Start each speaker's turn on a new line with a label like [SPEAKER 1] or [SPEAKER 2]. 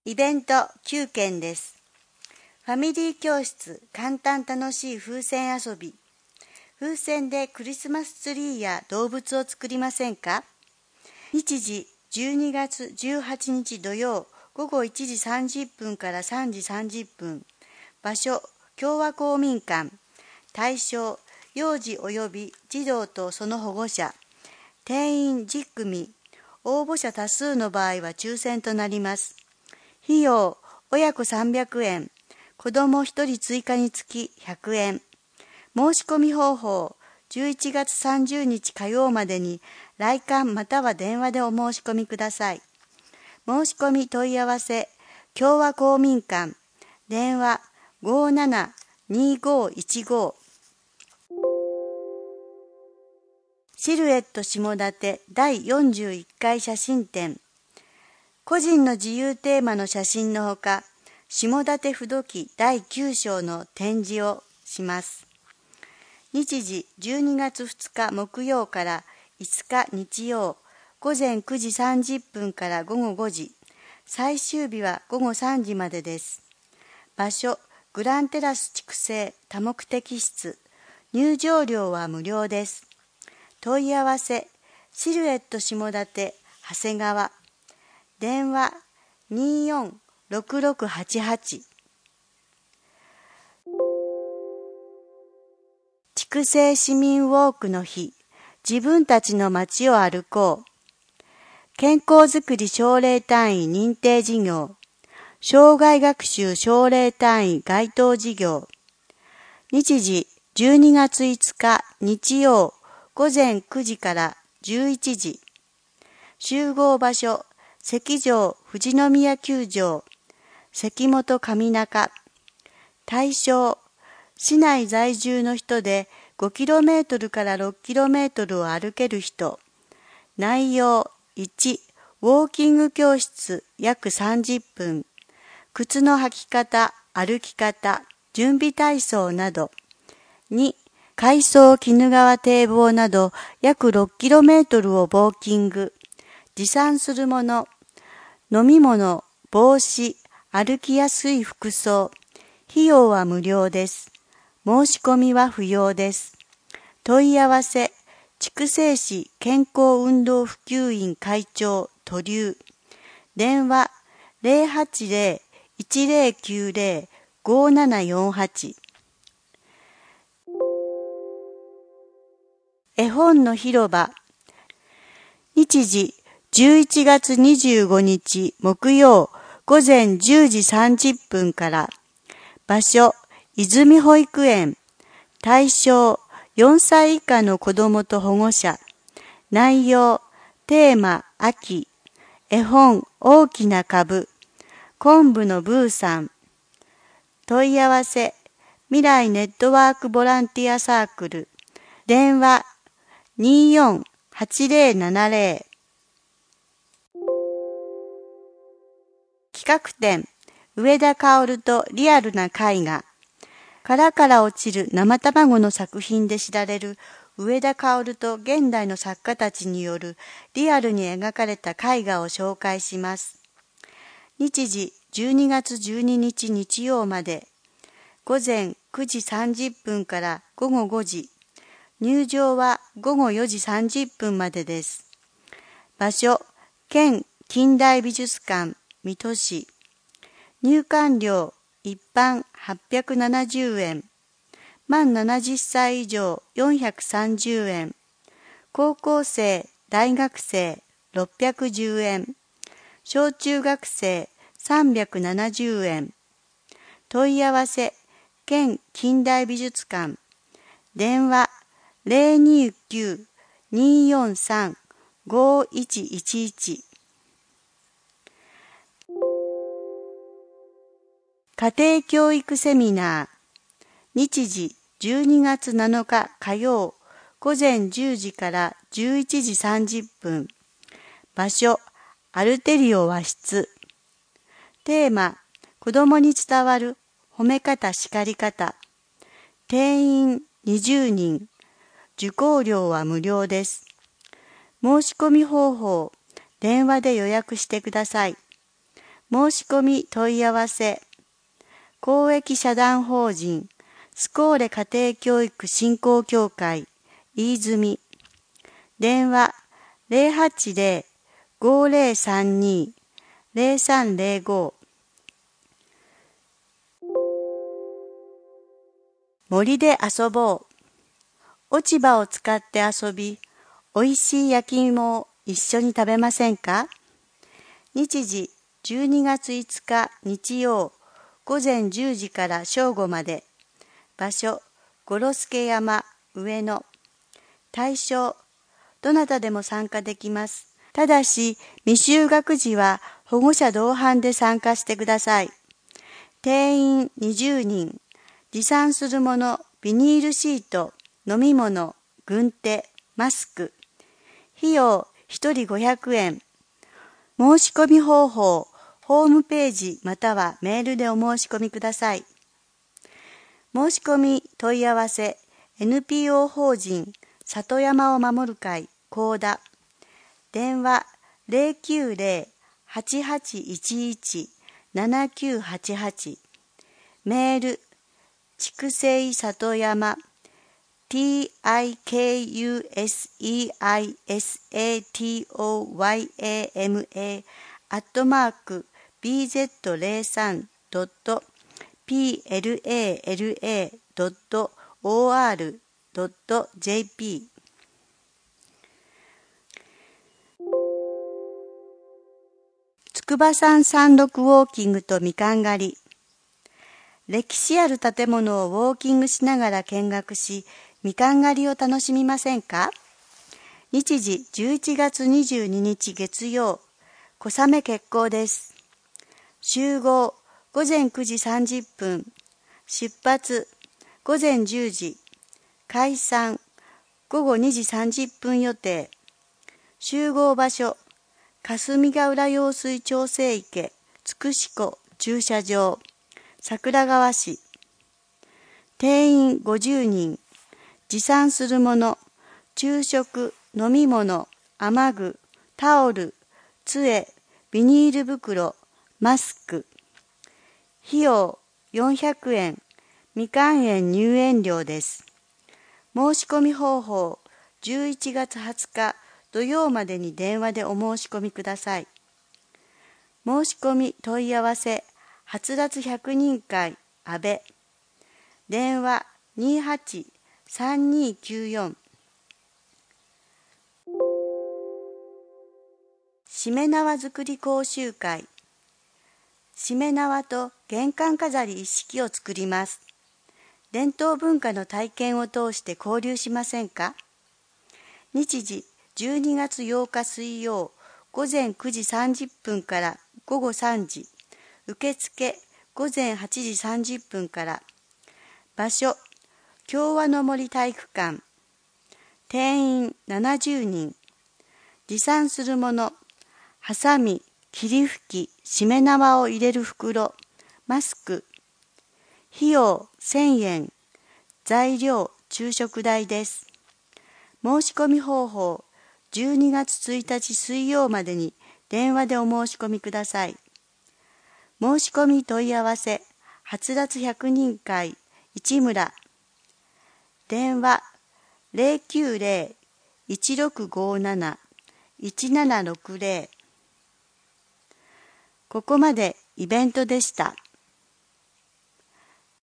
[SPEAKER 1] イベント9件です。ファミリー教室簡単楽しい風船遊び。風船でクリスマスツリーや動物を作りませんか？日時12月18日土曜午後1時30分から3時30分。場所共和公民館。対象幼児及び児童とその保護者。定員10組。応募者多数の場合は抽選となります。費用親子300円。子供1人追加につき100円。申し込み方法11月30日火曜までに来館または電話でお申し込みください。申し込み問い合わせ共和公民館電話572515。シルエット下館第41回写真展。個人の自由テーマの写真のほか、下館不土記第9章の展示をします。日時12月2日木曜から5日日曜、午前9時30分から午後5時、最終日は午後3時までです。場所、グランテラス畜生多目的室、入場料は無料です。問い合わせ、シルエット下館、長谷川、電話246688。畜生市民ウォークの日、自分たちの街を歩こう。健康づくり奨励単位認定事業、障害学習奨励単位該当事業。日時12月5日日曜午前9時から11時。集合場所、関城富士宮球場、関本上中。対象、市内在住の人で 5km から 6km を歩ける人。内容1、ウォーキング教室約30分。靴の履き方、歩き方、準備体操など。2、海藻鬼怒川堤防など約 6km をウォーキング。持参するもの、飲み物、帽子、歩きやすい服装。費用は無料です。申し込みは不要です。問い合わせ、筑西市健康運動普及員会長都留。電話080-1090-5748。絵本の広場。日時11月25日木曜午前10時30分から。場所泉保育園。対象4歳以下の子どもと保護者。内容テーマ秋。絵本大きな株。昆布のブーさん。問い合わせ未来ネットワークボランティアサークル。電話248070。企画展上田薫とリアルな絵画。殻から落ちる生卵の作品で知られる上田薫と現代の作家たちによるリアルに描かれた絵画を紹介します。日時12月12日日曜まで。午前9時30分から午後5時。入場は午後4時30分までです。場所、県近代美術館、水戸市。入館料、一般870円。満70歳以上430円。高校生、大学生610円。小中学生370円。問い合わせ、県近代美術館。電話029-243-5111。家庭教育セミナー。日時12月7日火曜午前10時から11時30分。場所アルテリオ和室。テーマ子供に伝わる褒め方叱り方。定員20人。受講料は無料です。申し込み方法、電話で予約してください。 申し込み問い合わせ。公益社団法人スコーレ家庭教育振興協会飯泉。電話080-5032-0305。森で遊ぼう。落ち葉を使って遊び、おいしい焼き芋を一緒に食べませんか？日時12月5日日曜午前10時から正午まで。場所五呂助山上野。対象どなたでも参加できます。ただし未就学児は保護者同伴で参加してください。定員20人。持参するもの、ビニールシート、飲み物、軍手、マスク。費用1人500円。申し込み方法、ホームページまたはメールでお申し込みください。申し込み問い合わせ、NPO 法人里山を守る会高田。電話090-8811-7988。メール筑西里山tikuasatoyama@bzla-bzla.or.jp。筑波山山麓ウォーキングとみかん狩り。歴史ある建物をウォーキングしながら見学し、みかん狩りを楽しみませんか？日時11月22日月曜、小雨決行です。集合午前9時30分、出発午前10時、解散午後2時30分予定。集合場所霞ヶ浦用水調整池つくし湖駐車場桜川市。定員50人。持参するもの、昼食、飲み物、雨具、タオル、杖、ビニール袋、マスク。費用400円。みかん園入園料です。申し込み方法、11月20日土曜までに電話でお申し込みください。申し込み問い合わせ、はつらつ100人会安倍。電話28-3294。しめ縄作り講習会。しめ縄と玄関飾り一式を作ります。伝統文化の体験を通して交流しませんか？日時12月8日水曜午前9時30分から午後3時。受付午前8時30分から。場所共和の森体育館。定員70人。持参するもの、ハサミ、霧吹き、しめ縄を入れる袋、マスク。費用1000円。材料昼食代です。申し込み方法、12月1日水曜までに電話でお申し込みください。申し込み問い合わせ、はつらつ100人会市村。電話090-1657-1760。ここまでイベントでした。